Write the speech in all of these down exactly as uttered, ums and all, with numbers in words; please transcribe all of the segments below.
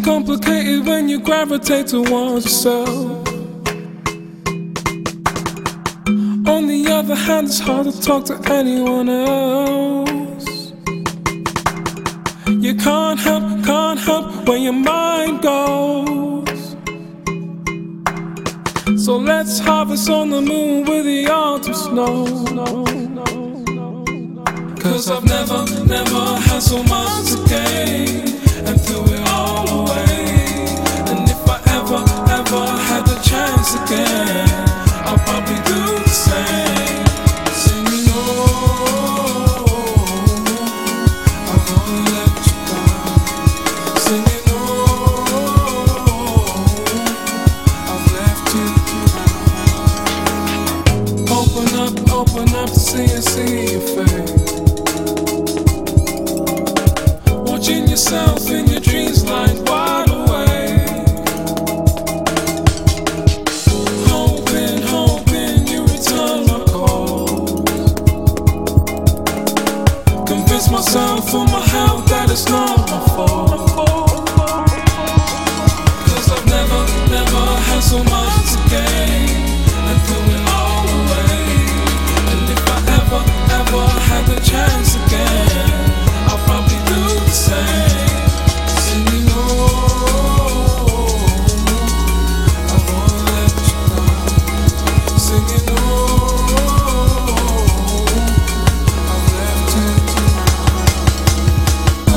complicated when you gravitate towards yourself. On the other hand, it's hard to talk to anyone else. You can't help, can't help where your mind goes. So let's harvest on the moon with the autumn snow. Cause I've never, never had so much to gain and threw it all away. And if I ever, ever had the chance again, I'll probably do the same. Singing, oh, I won't let you down. Singing, oh, I've left you down. Open up, open up to see and see your face. Watching yourself in your dreams like wide awake. Hoping, hoping you return my calls. Convince myself for my health that it's not my fault. Cause I've never, never had so much to gain and threw it all away. And if I ever, ever had the chance again, I'll probably do the same. Singing, oh, I won't let you down. Singing, oh, I've left you down.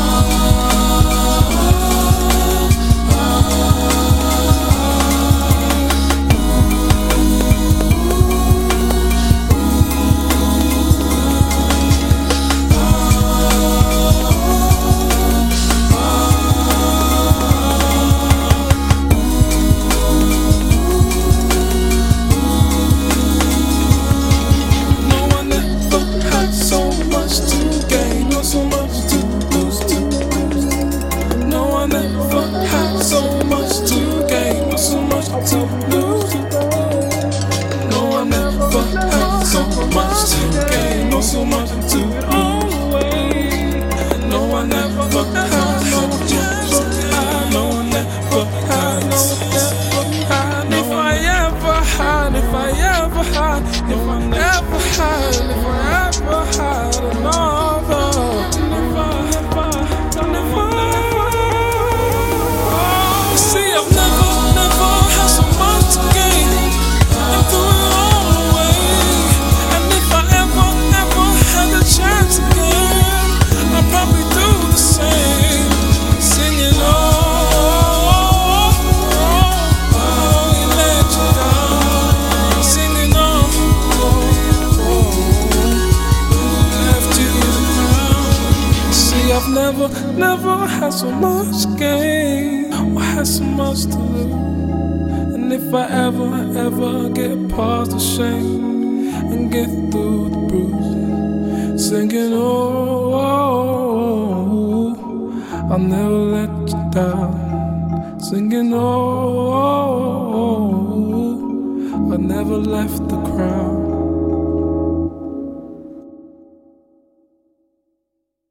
So much to it all away. No, I never had so much. No, I never had. If I ever had, if I ever had, if I never had, if I ever had another, never, never, never. See, I've never, never had so much to gain and threw it all away. And if I ever had the chance again, I'll probably do the same. Singing, oh, oh, oh, you let you down. Singing, oh, oh, left you down. See, I've never, never had so much to gain or had so much to lose. And if I ever, ever get past the shame and get through the bruise, singing, oh, oh, oh, I'll never let you down. Singing, oh, oh, oh, I never left the crowd.